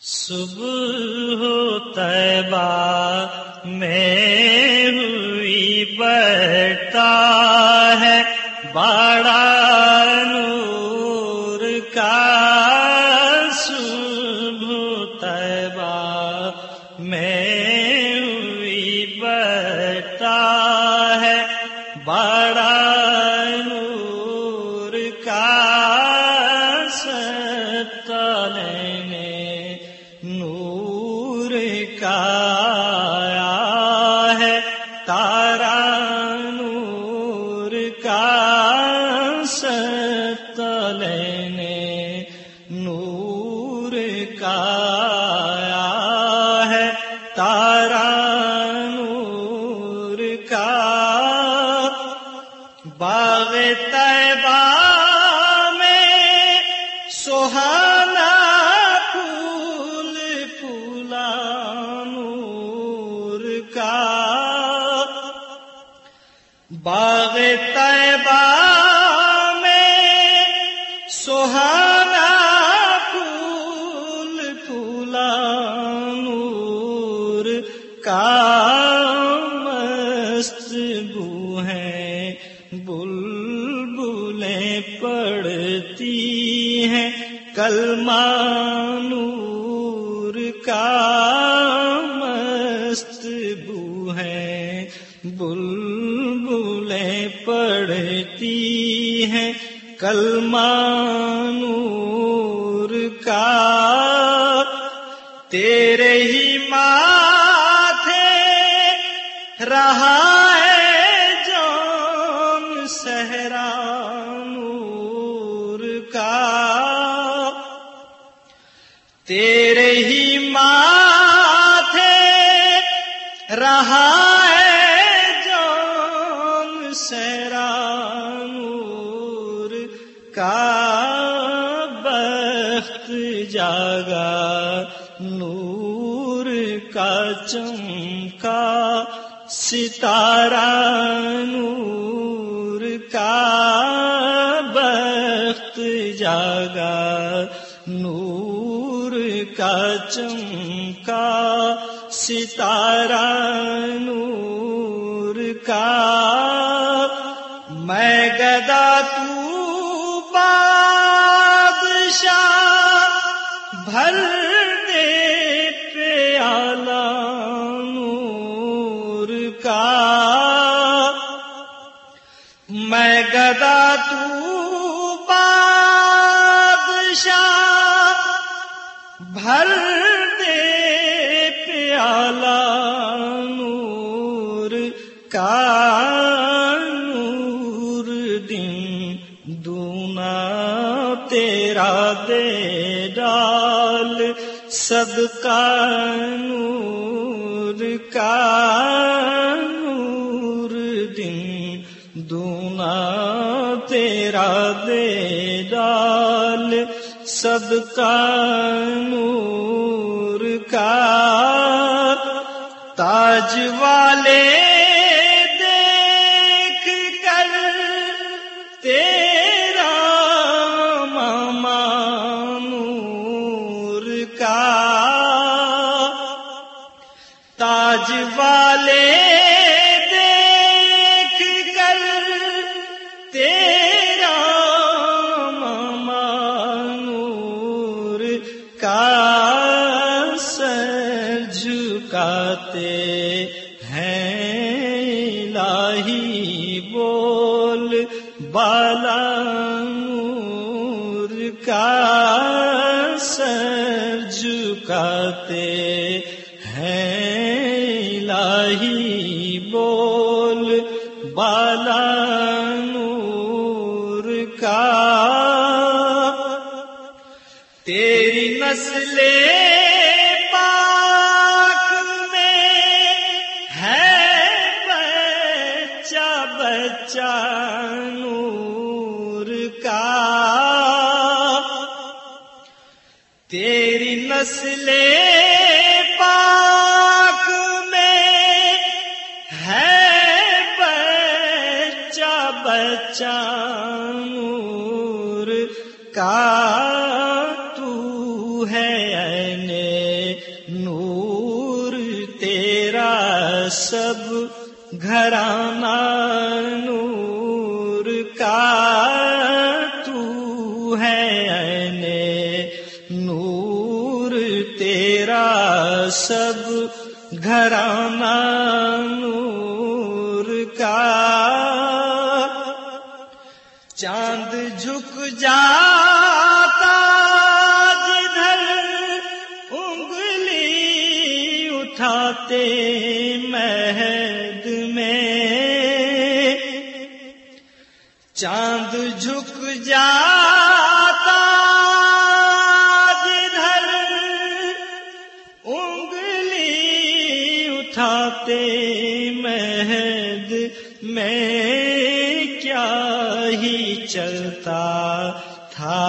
صبح طیبہ میں ہوئی بڑھتا ہے بڑا نور کا، صبح طیبہ میں ہوئی بڑھتا ہے بڑا نور کا، نور کا آیا ہے تارا، نور کا ستلنے نور کا آیا ہے تارا، نور کا باغ طیبہ میں سہانا باغ طیبہ میں سہانا پھول پھولا نور کا، مست بو ہیں بلبلیں پڑھتی ہیں کلمہ نور کا، مست بو ہیں بلبلیں پڑھتی ہیں کلمہ نور کا، تیرے ہی ماتھے رہا ہے جون صحرا نور کا، تیرے ہی ماتھے رہا سیرا نور کا، بخت جاگا نور کا چمکا ستارہ نور کا، بخت جاگا نور کا چمکا ستارہ نور کا، میں گدا تو بادشاہ بھر دے پیالہ نور کا، میں گدا تو بادشاہ بھر دے پیالہ نور کا، تیرا دے ڈال صدقہ نور کا، نور دن دونا تیرا دے ڈال صدقہ نور کا، تاج والے دیکھ کر تاج والے دیکھ کر تیرا ماما نور کا، سر جھکاتے ہیں الہی بول بالا نور کا، سر جھکاتے ہیں الہی بول بالا نور کا، تیری نسل پاک میں ہے بچہ بچہ نور کا، تیری نسل پاک میں ہے بچہ بچہ نور کا، تو ہے عین سب گھرانہ نور کا تو ہے عین نور تیرا سب گھرانہ نور کا چاند جھک جاتا جدھر انگلی اٹھاتے مہد میں چاند جھک جاتا جدھر انگلی اٹھاتے مہد میں کیا ہی چلتا تھا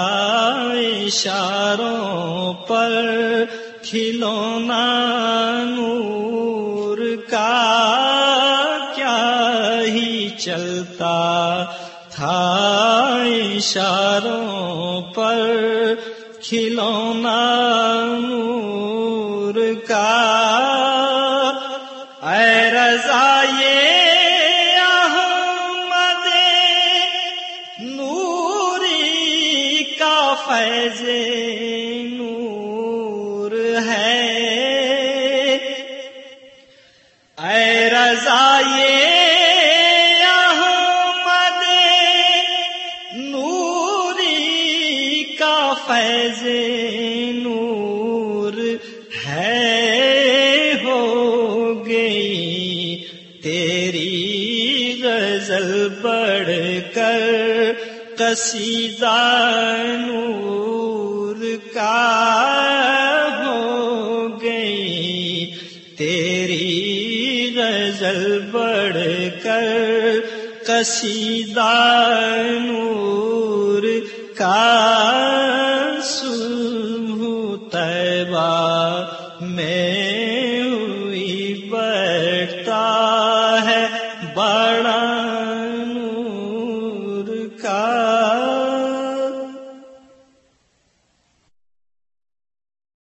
اشاروں پر کھلونا نور کا کیا ہی چلتا تھا اشاروں پر کھلونا نور کا اے رضا یہ احمد نوری کا فیض نور ہے اے رضا یہ احمد نوری کا فیض نور ہے ہو گئی تیری غزل بڑھ کر قصیدہ نور کا ہو گئی تیری غزل بڑھ کر قصیدہ نور کا صبح طیبہ میں ہوئی بیٹھتا ہے بڑا